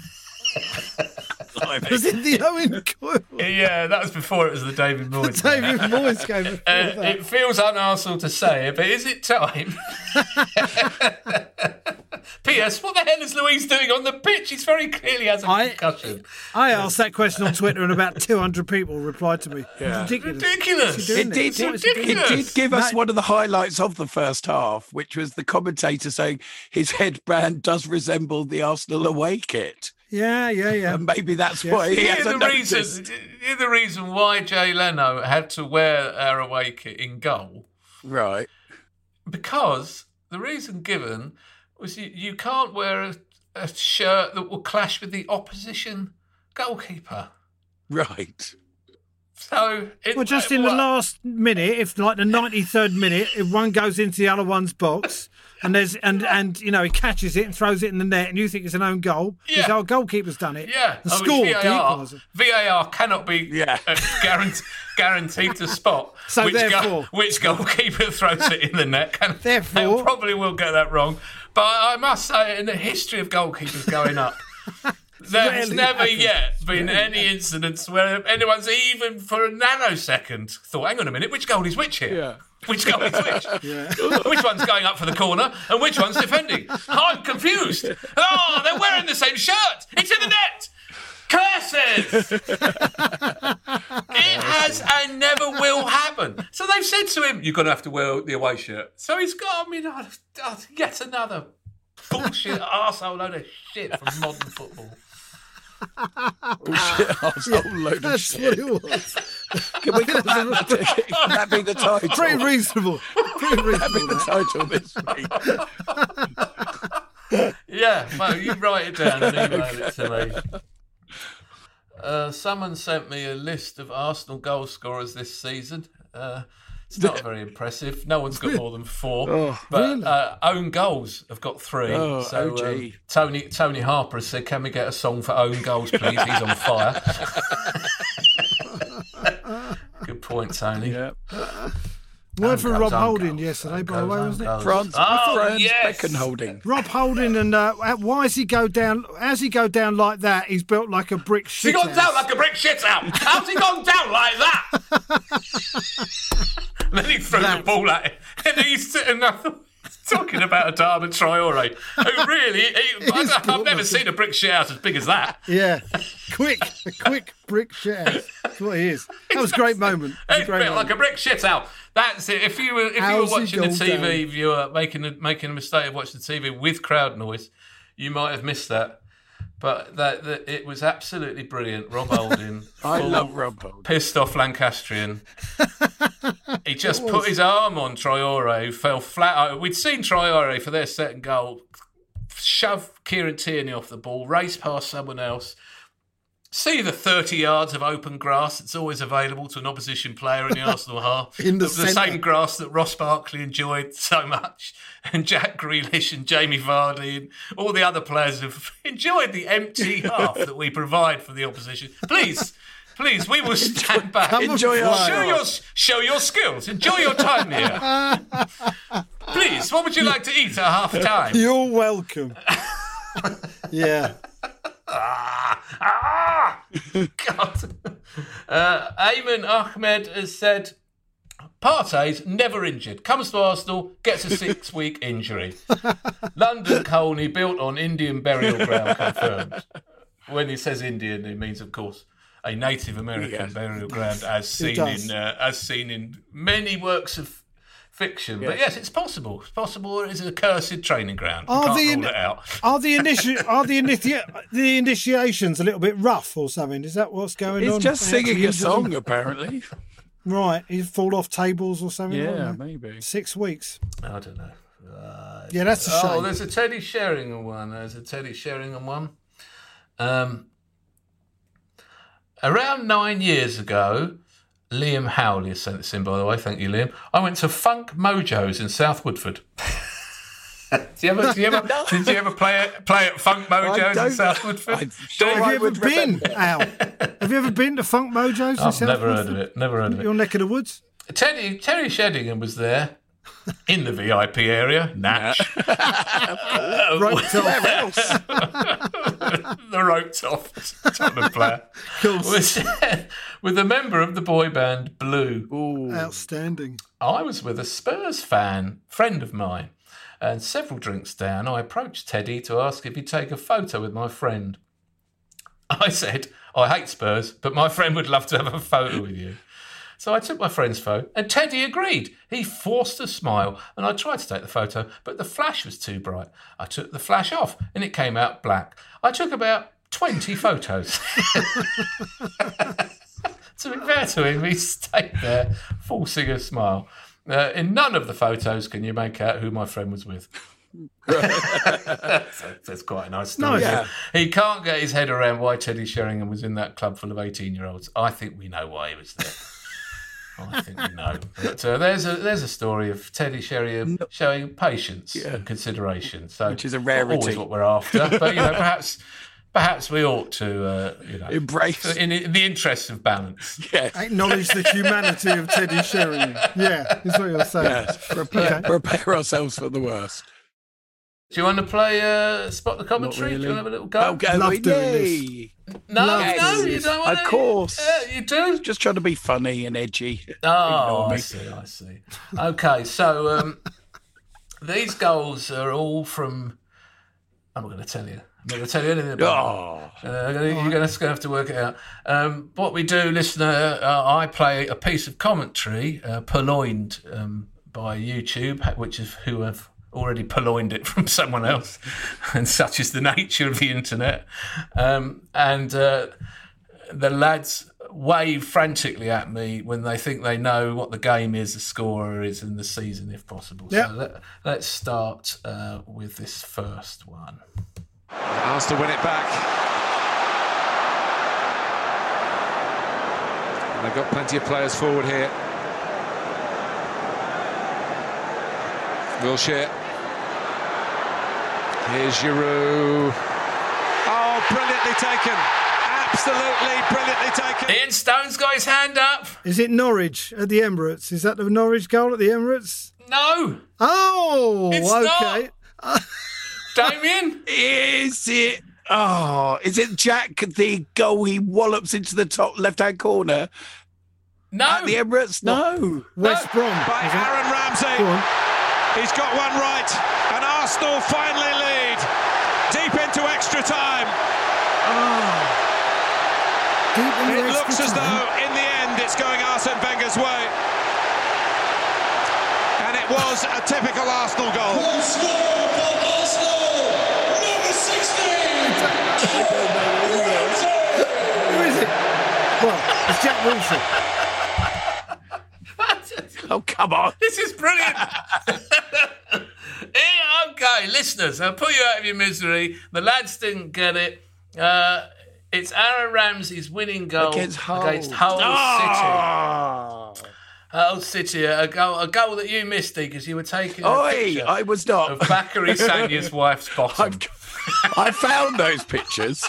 Was it the Owen Coyle? Yeah, that was before it was the David Moyes game. David Moyes game before Uh, that. it feels un-Arsenal to say it, but is it time? P S. What the hell is Louise doing on the pitch? He's very clearly has a I- concussion. I asked that question on Twitter and about two hundred people replied to me. Yeah. Ridiculous. Ridiculous. What's he doing It there? did, What is he it doing? ridiculous. did give us That- one of the highlights of the first half, which was the commentator saying his headband does resemble the Arsenal away kit. Yeah, yeah, yeah. And maybe that's Yeah. why he Here's hasn't the noticed. reason. Here's the reason why Jay Leno had to wear our away kit in goal. Right. Because the reason given was you, you can't wear a, a shirt that will clash with the opposition goalkeeper. Right. So, it, Well, just in the well, last minute, if like the ninety-third minute, if one goes into the other one's box and there's and and you know he catches it and throws it in the net, and you think it's an own goal, because Yeah. our goalkeeper's done it. Yeah, the I mean, score, V the A R, equaliser. V A R cannot be Yeah. uh, guaranteed, guaranteed to spot So which, therefore- which goalkeeper throws it in the net. And Therefore- they probably will get that wrong. But I must say, in the history of goalkeepers going up, there has Rarely never happens. yet been any incidents where anyone's even for a nanosecond thought, hang on a minute, which goal is which here? Yeah. Which goal is which? Which one's going up for the corner and which one's defending? I'm confused. Oh, they're wearing the same shirt. It's in the net. Curses! It has and never will happen. So they've said to him, you're going to have to wear the away shirt. So he's got, I mean, oh, oh, yet another bullshit arsehole load of shit from modern football. Arsehole load of That's shit. what it was. Can we get that, can that be the title? Pretty reasonable. Pretty That be reasonable. the title this week. Yeah, well, you write it down and email it to me. Uh, someone sent me a list of Arsenal goal scorers this season. Uh, it's not very impressive. No one's got more than four. Oh, but really? uh, own goals have got three. Oh, so O G. um, Tony Tony Harper has said, "Can we get a song for own goals, please?" He's on fire. Good point, Tony. Yeah. Word from Own Rob goals, own Holding goals, yesterday, own by the goals, way, own wasn't it? goals. Franz, Oh, Franz yes. Beckenholding. Rob Holding and uh, why does he go down? How's he go down like that? He's built like a brick He shit gone house. down like a brick shit out. How's he gone down like that? And then he threw the That- ball at it. And he's sitting there talking about Adama Traore, who really, he, I don't, I've never seen a brick shit house as big as that. Yeah, quick, a quick brick shit house. That's what he is. That was a great moment. It was a It's great built like moment. a brick shit out. That's it. If you were if you were How's he watching the gone T V down? viewer making a, making a mistake of watching the T V with crowd noise, you might have missed that. But that, that it was absolutely brilliant. Rob Holding, I full love Rob Holding. pissed off Lancastrian. He just put his arm on Traore, who fell flat over. We'd seen Traore for their second goal shove Kieran Tierney off the ball, race past someone else, see the thirty yards of open grass that's always available to an opposition player in the Arsenal half. In the the centre. same grass that Ross Barkley enjoyed so much, and Jack Grealish and Jamie Vardy and all the other players have enjoyed the empty half that we provide for the opposition. Please, please, we will stand back. Come Enjoy on, our fly. Show your, show your skills. Enjoy your time here. Please, what would you like to eat at half time? You're welcome. Yeah. Ah, ah, God. Uh, Ayman Ahmed has said, Partey's never injured. Comes to Arsenal, gets a six-week injury. London Colney built on Indian burial ground confirmed. When he says Indian, he means, of course, a Native American Yes. burial ground, as seen does. in uh, as seen in many works of fiction. But yes, it's possible. It's possible. It is a cursed training ground. We Are can't the rule in- it out. Are the initi- are the initi- the initiations a little bit rough or something? Is that what's going on? He's just They actually singing a injured song, him? apparently. Right, he's fall off tables or something. like Yeah, that? maybe. Six weeks. I don't know. Uh, Yeah, that's a Oh, shame. there's a Teddy Sheringham one. There's a Teddy Sheringham one. Um, around nine years ago, Liam Howley has sent this in, by the way. Thank you, Liam. I went to Funk Mojo's in South Woodford. did, you ever, did, you ever, did you ever play at, play at Funk Mojo's in South Woodford? I'm sure Have I you ever would been, remember. Al? Have you ever been to Funk Mojo's in I've South never heard Woodford? of it. Never heard of it. Your neck of the woods? Teddy, Terry Sheringham was there in the V I P area. Natch. Roped off. Where else? The roped off Tottenham player. Was with a member of the boy band Blue. Ooh. Outstanding. I was with a Spurs fan, friend of mine, And several drinks down, I approached Teddy to ask if he'd take a photo with my friend. I said, I hate Spurs, but my friend would love to have a photo with you. So I took my friend's phone, and Teddy agreed. He forced a smile, and I tried to take the photo, but the flash was too bright. I took the flash off, and it came out black. I took about twenty photos. To be fair to him, he stayed there, forcing a smile. Uh, in none of the photos can you make out who my friend was with. so, that's quite a nice story. Nice. Yeah. He can't get his head around why Teddy Sheringham was in that club full of eighteen-year-olds. I think we know why he was there. I think we know. But uh, there's a there's a story of Teddy Sheringham showing patience Yeah. and consideration. So Which is a rarity. Always what we're after. But you know, perhaps perhaps we ought to uh, you know Embrace. in, in the interest of balance. Yes. Acknowledge the humanity of Teddy Sheringham. Yeah, is what you're saying. Yes. Prepare, Okay. prepare ourselves for the worst. Do you want to play uh, Spot the Commentary? Not Do you really. want to have a little go? Oh, go Love with doing yay. No, Love no, doing you this. don't want Of to. course. Yeah, you do. Just trying to be funny and edgy. Oh, Ignore me. I see, I see. Okay, so um, these goals are all from. I'm not going to tell you. I'm not going to tell you anything about Oh. it. Uh, you're going to have to work it out. Um, what we do, listener, uh, I play a piece of commentary uh, purloined um, by YouTube, which is who have already purloined it from someone else, and such is the nature of the internet. Um, and uh, the lads wave frantically at me when they think they know what the game is, the scorer is, and the season, if possible. Yep. So let, let's start uh, with this first one. Arsenal win it back. And they've got plenty of players forward here. Wilshere. Here's Giroud. Oh, brilliantly taken. Absolutely brilliantly taken. Ian Stone's got his hand up. Is it Norwich at the Emirates? Is that the Norwich goal at the Emirates? No, Oh, It's okay. Damien. Is it? Oh, is it Jack, the goal he wallops into the top left-hand corner No. at the Emirates? No. West Brom. By is it? Aaron Ramsey. Go on. He's got one right. And Arsenal finally lead. Deep into extra time. Deep in the It extra looks as time. though, in the end, it's going Arsene Wenger's way. And it was a typical Arsenal goal. One score for Arsenal, number sixteen. Who is it? Well, it's Jack Wilson. Oh, come on. This is brilliant. Yeah, okay, listeners, I'll put you out of your misery. The lads didn't get it. Uh, it's Aaron Ramsey's winning goal Against Hull. against Hull Oh. City. Hull City, a goal, a goal that you missed because you were taking a Oi, picture I was not. of Bakary Sanya's wife's bottom. I found those pictures.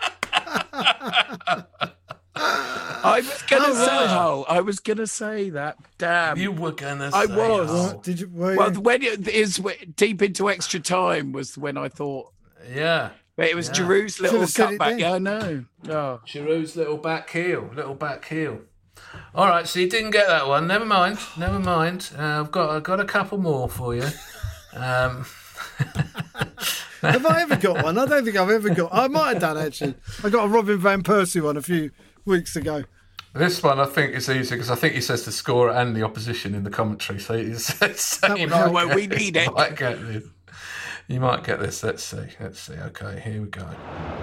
I was going to Oh, say right. Hull. I was going to say that. Damn. You were gonna. I say was. Hull. What? Did you? Were you? Well, when it is deep into extra time was when I thought. Yeah. But it was Yeah. Giroud's little Should've said it cutback. then. Yeah, I know. Oh. Giroud's little back heel, little back heel. All right, so you didn't get that one. Never mind, never mind. Uh, I've got I've got a couple more for you. Um, Have I ever got one? I don't think I've ever got. I might have done actually. I got a Robin van Persie one a few weeks ago. this one I think is easy because I think he says the scorer and the opposition in the commentary. So, it's, so That you would might help. Well, get- we need it. You might get this. You might get this. Let's see. Let's see. Okay, here we go.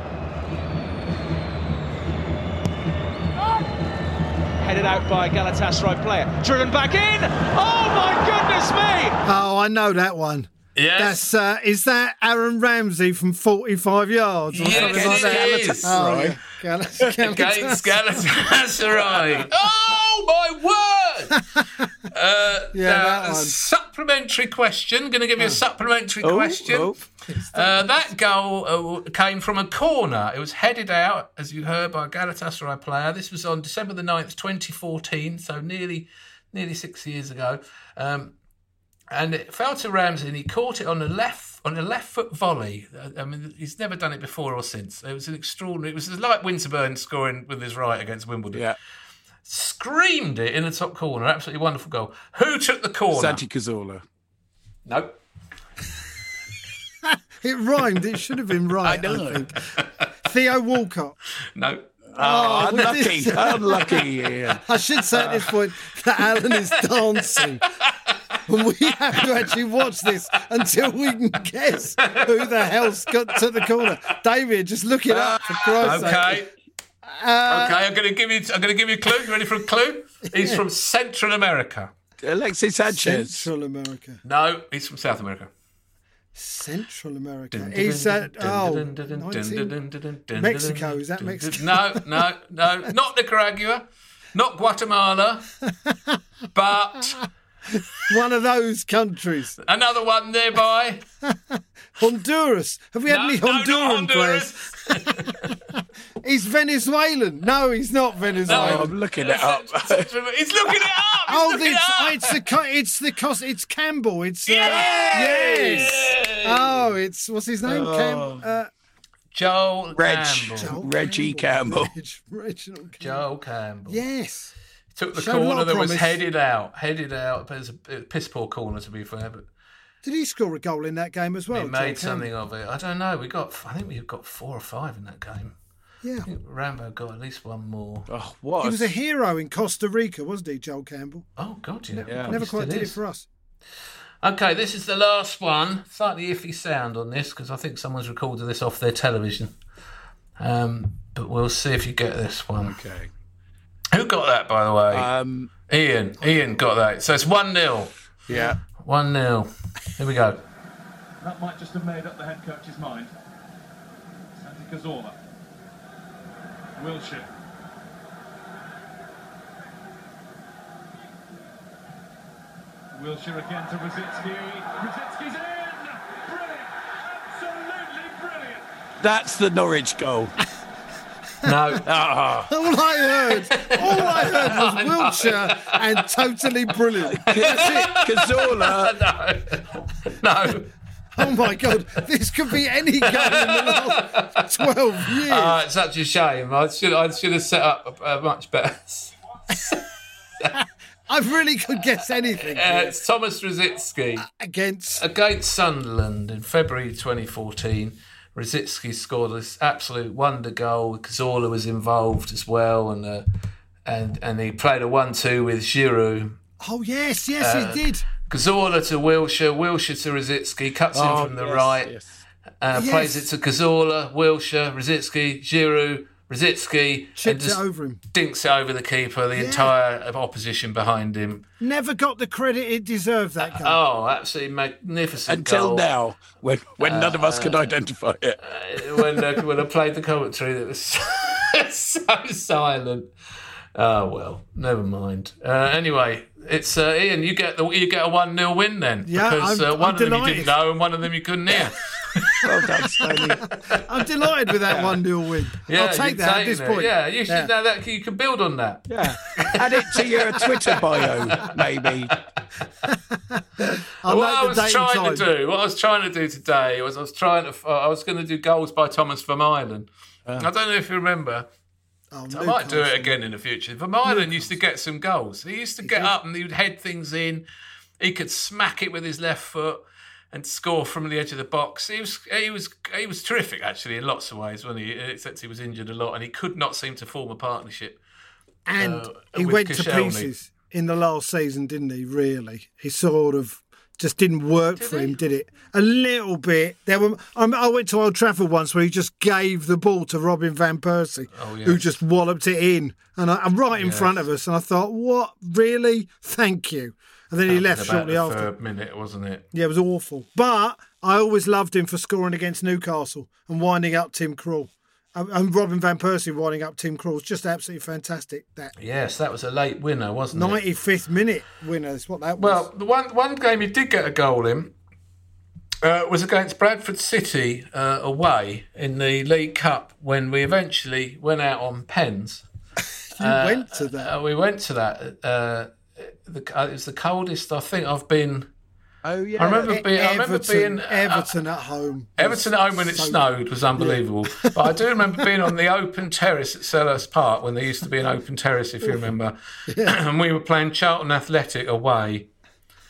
Headed out by a Galatasaray player. Driven back in. Oh my goodness me! Oh, I know that one. Yes. That's uh, is that Aaron Ramsey from forty-five yards or Yes, something like it that? is. Oh, yeah. Gal- Against Galatasaray. Oh my word! Uh, Yeah, now, that a one. supplementary question. Going to give you a supplementary Oh, question. oh. Uh, that goal uh, came from a corner. It was headed out, as you heard, by a Galatasaray player. This was on December the ninth, twenty fourteen, so nearly nearly six years ago. Um, and it fell to Ramsey, and he caught it on the left on a left foot volley. Uh, I mean, he's never done it before or since. It was an extraordinary. It was like Winterburn scoring with his right against Wimbledon. Yeah. Screamed it in the top corner. Absolutely wonderful goal. Who took the corner? Santi Cazorla. Nope. It rhymed. It should have been right, I, know. I think. Theo Walcott. No. Oh, Oh, unlucky. this- Unlucky, Ian. I should say at this point that Alan is dancing. And we have to actually watch this until we can guess who the hell's got to the corner. David, just look it up for Christ's sake. Okay. Uh, Okay, I'm going to give you. I'm going to give you a clue. You ready for a clue? He's from Central America. Alexis Sanchez. Central America. No, he's from South America. Central America. He's at, oh, nineteen Mexico. Is that Mexico? No, no, no. Not Nicaragua. Not Guatemala. But One of those countries. another one nearby. Honduras. Have we had No, any no, not Honduran Honduras. players? He's Venezuelan. No, he's not Oh, Venezuelan. I'm looking it up. He's looking it up. He's Oh, looking it's, it up. it's the co- it's the cos it's Campbell. It's uh, Yes! yes. Oh, it's what's his name? Cam- uh, Joel Reg. Campbell. Joel Reggie Campbell. Reg- Reginald Campbell. Joel Campbell. Yes. Took the Showed a lot corner of that was promise. headed out. Headed out. But it was a piss poor corner, to be fair. But Did he score a goal in that game as well? he Joel made Campbell? something of it. I don't know. We got. I think we got four or five in that game. Yeah. I think Rambo got at least one more. Oh, what? He was a hero in Costa Rica, wasn't he, Joel Campbell? Oh God, yeah. Yeah. Never Still quite did it is. for us. Okay, this is the last one. Slightly iffy sound on this because I think someone's recorded this off their television. Um, but we'll see if you get this one. Okay. Who got that, by the way? Um, Ian. Ian got that. So it's one nil. yeah. one nil. Here we go. That might just have made up the head coach's mind. Santi Cazorla. Wilshere. Wilshere again to Rositzky. Rositzky's in! Brilliant! Absolutely brilliant! That's the Norwich goal. No. Ah. All I heard, all I heard was Wiltshire and totally brilliant. That's it. Cazorla. no. No. Oh my God, this could be any game in the last twelve years. Uh, it's such a shame. I should I should have set up a, a much better. I really could guess anything Uh, it's Thomas Rositzky against. against Sunderland in February twenty fourteen. Rositzky scored this absolute wonder goal. Cazorla was involved as well, and uh, and and he played a one-two with Giroud. Oh yes, yes, Uh, he did. Cazorla to Wilshere, Wilshere to Rositzky, cuts Oh, in from the yes, right, yes. uh, Yes. plays it to Cazorla, Wilshere, Rositzky, Giroud, Rositzky, and Chipped it just over him. dinks it over the keeper, the Yeah. entire opposition behind him. Never got the credit it deserved. That goal. Oh, absolutely magnificent Until goal. now, when when none of us could identify it. Uh, when, uh, when I played the commentary, that was so silent. Oh well, never mind. Uh, anyway, it's uh, Ian. You get the you get a one nil win then, Yeah, because I'm- uh, one I'm of them you delighted. didn't know and one of them you couldn't hear. Well done, Stanley. I'm delighted with that one nil win. Yeah, I'll take you've that at taken this it. point. Yeah, you should know that. You can build on that. Yeah. Add it to your Twitter bio, maybe. I'll what I note was the date trying and to time. do, what I was trying to do today was I was trying to, I was going to do goals by Thomas Vermaelen. I don't know if you remember. Oh, I might do it Newcastle. again in the future. Vermaelen used to get some goals. He used to get up and he would head things in. He could smack it with his left foot and score from the edge of the box. He was he was he was terrific actually in lots of ways, wasn't he? Except he was injured a lot and he could not seem to form a partnership. And uh, he with went to Koscielny. pieces in the last season, didn't he? Really, he sort of just didn't work for he? him, did it? A little bit. There were. I I went to Old Trafford once where he just gave the ball to Robin van Persie, Oh, yes. who just walloped it in, and I, right in Yes. front of us. And I thought, what? Really? Thank you. And then he That was left about shortly the after. third minute, wasn't it? Yeah, it was awful. But I always loved him for scoring against Newcastle and winding up Tim Krul. And and Robin van Persie winding up Tim Krul was just absolutely fantastic. That Yes, that was a late winner, wasn't it? ninety-fifth minute winner is what that was. Well, the one one game he did get a goal in uh, was against Bradford City uh, away in the League Cup when we eventually went out on pens. you went to that. Uh, we went to that. Uh, the, uh, it was the coldest I think I've been. Oh, yeah. I remember being. I remember Everton, being. uh, Everton at home. Everton at home when it So- snowed was unbelievable. But I do remember being on the open terrace at Selhurst Park when there used to be an open terrace, if you remember. And we were playing Charlton Athletic away.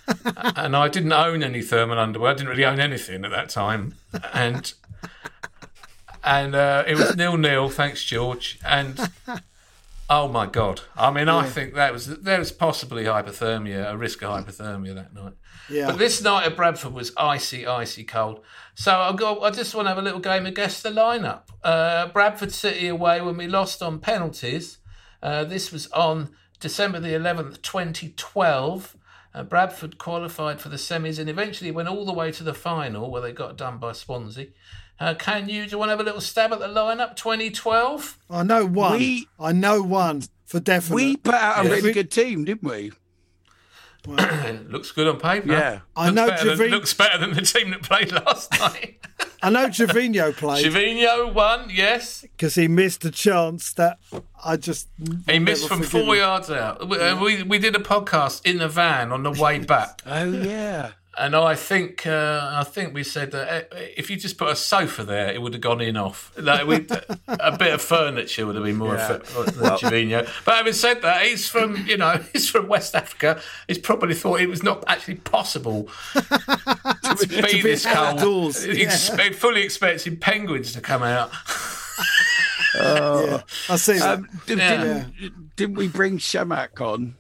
and I didn't own any thermal underwear. I didn't really own anything at that time, and and uh, it was nil nil. Thanks, George. And oh my God! I mean, yeah. I think that was there was possibly hypothermia, a risk of hypothermia that night. Yeah. But this night at Bradford was icy, icy cold. So I got. I just want to have a little game of guess the lineup. Uh, Bradford City away when we lost on penalties. Uh, this was on December the eleventh, twenty twelve. Uh, Bradford qualified for the semis and eventually went all the way to the final where they got done by Swansea. Uh, can you, do you want to have a little stab at the lineup, twenty twelve? I know one. We, I know one for definite. We put out a yeah. really good team, didn't we? Well, looks good on paper. Yeah. I know better Gervin- than, looks better than the team that played last night. I know Trevino played. Trevino won, yes. Because he missed a chance that I just... He missed from four him. yards out. We, yeah. we we did a podcast in the van on the way back. Oh, yeah. And I think uh, I think we said that if you just put a sofa there, it would have gone in off. Like we, a bit of furniture would have been more yeah. effective than well, Trevino. But having said that, he's from you know he's from West Africa. He's probably thought it was not actually possible to, to be to this cold. Outdoors. He yeah. ex- fully expecting penguins to come out. Oh, yeah. I see that. Um, did, Yeah. didn't, didn't we bring Shamak on?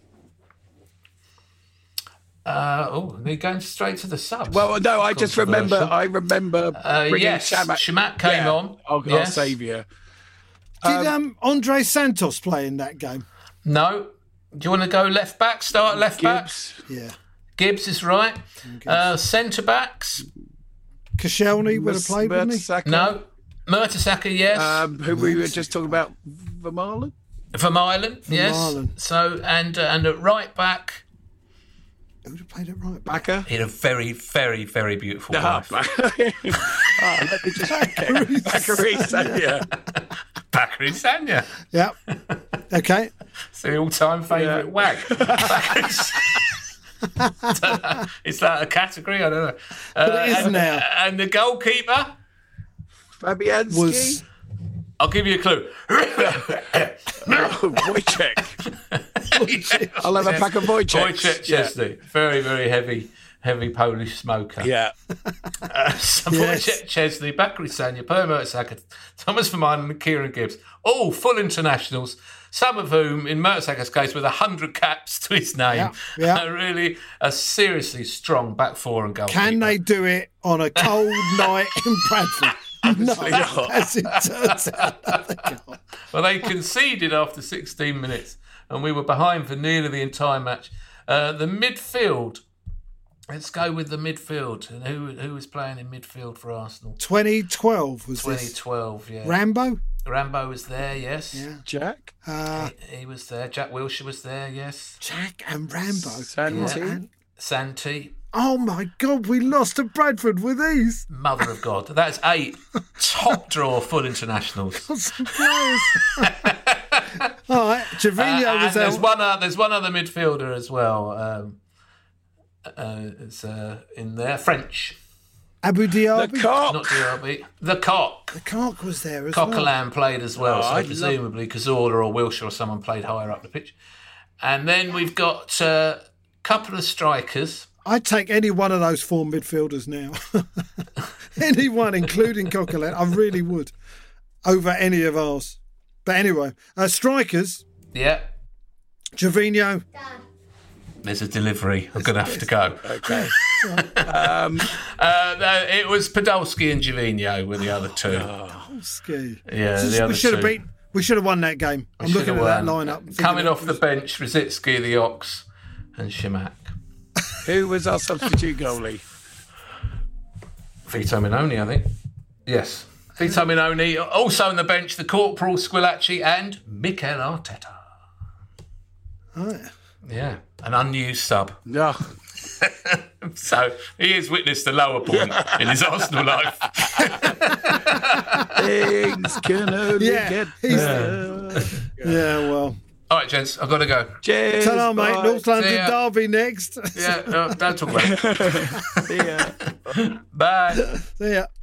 Uh, oh, they're going straight to the subs. Well, no, I just remember. I remember uh, bringing yes, Shamak. Shamak came yeah, on. Our, yes. our saviour. Did um, Andre Santos play in that game? No. Do you want to go left back? Start left Gibbs. back. Yeah. Gibbs is right. Uh, Centre backs. Koscielny would have played, wouldn't he? No. Mertesacker, yes. Um, who we were just talking about, Vermaelen? Vermaelen, yes. Vermaelen. So and uh, and at right back. Who would have played it right back? Backer. He had a very, very, very beautiful No, wife. oh, let me just Bakary Sagna. Bakary Sagna. Yeah. Okay. It's the all-time favourite Yeah. wag. Is that a category? I don't know. Uh, But it is and, now. And the goalkeeper Fabianski. Was I'll give you a clue. Oh, Wojciech. I'll have a pack of Wojciechs. Wojciech Chesney. Very, very heavy, heavy Polish smoker. Yeah. Uh, so Yes. Wojciech Chesney, Bakary Sagna, Per Mertesacker, Thomas Vermaelen and Kieran Gibbs. All full internationals, some of whom, in Mertesacker's case, with one hundred caps to his name. Yeah, yeah. Uh, really a seriously strong back four and goalkeeper. Can they do it on a cold night in Bradford? No, not. as it turns out, no, they can't. Well, they conceded after sixteen minutes, and we were behind for nearly the entire match. Uh, the midfield. Let's go with the midfield. And who who was playing in midfield for Arsenal? twenty twelve was twenty this. twelve, yeah. Rambo? Rambo was there, yes. Yeah. Jack. Uh, He, he was there. Jack Wilshere was there, yes. Jack and Rambo. Santi. Yeah, and- Santi. oh my God, we lost to Bradford with these. Mother of God. That's eight top draw full internationals. Some players. All right, Trevino Uh, was and there's out. one, uh, there's one other midfielder as well. Um, uh, it's uh, in there. French. Abu The Diaby. cock. Not Diaby. The Cock. The Cock was there as well. Coquelin played as well, Oh, so I'd presumably Cazorla or Wilshere or someone played higher up the pitch. And then we've got a uh, couple of strikers. I'd take any one of those four midfielders now. Any one, including Coquelin. I really would. Over any of ours. But anyway, uh, strikers, Yeah, Trevino. there's a delivery. I'm going to have to go. Okay. um, Uh, no, it was Podolski and Gervinho were the other two. Ski. Yeah, Just- the other we should have two. beat. We should have won that game. I'm We looking should at have that won. lineup. thinking Coming it off the was- bench, Rosicki, the Ox, and Shimak. who was our substitute goalie? Vito Minoni, I think. Yes. Vito Minoni. Also on the bench, the Corporal Squilacci and Mikel Arteta. Oh, yeah. Yeah, an unused sub. No. So he has witnessed the lower point in his Arsenal life. Things can only Yeah, get he's- better. Yeah, well. All right, gents, I've got to go. Cheers. Ta-ra, mate. bye. North London See ya. Derby next. Yeah, no, don't talk about it. See ya. Bye. See ya.